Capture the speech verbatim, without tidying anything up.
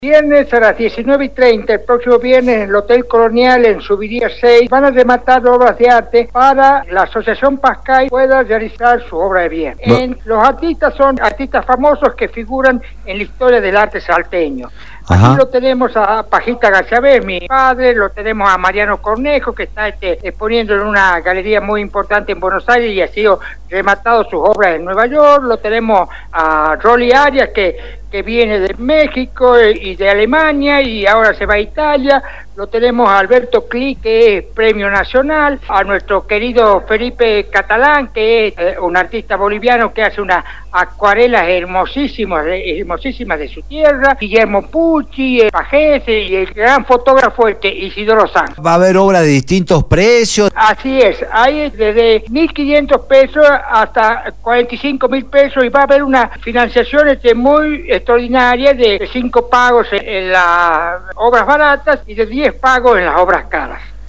Viernes a las diecinueve y treinta, el próximo viernes, en el Hotel Colonial, en Subiría seis, van a rematar obras de arte para la Asociación Pascay pueda realizar su obra de bien. No. En, los artistas son artistas famosos que figuran en la historia del arte salteño. Ajá. Aquí lo tenemos a Pajita García Vez, mi padre, lo tenemos a Mariano Cornejo, que está este, exponiendo en una galería muy importante en Buenos Aires y ha sido rematado sus obras en Nueva York. Lo tenemos a Rolly Arias, que, que viene de México y de Alemania y ahora se va a Italia. Lo tenemos a Alberto Cli, que es premio nacional, a nuestro querido Felipe Catalán, que es eh, un artista boliviano que hace unas acuarelas hermosísimas, hermosísimas de su tierra, Guillermo Pucci, el Pajese y el gran fotógrafo este Isidoro Sanz. Va a haber obras de distintos precios. Así es, hay desde mil quinientos pesos hasta cuarenta y cinco mil pesos y va a haber una financiación este, muy extraordinaria de cinco pagos en, en las obras baratas y de diez pagos en las obras caras.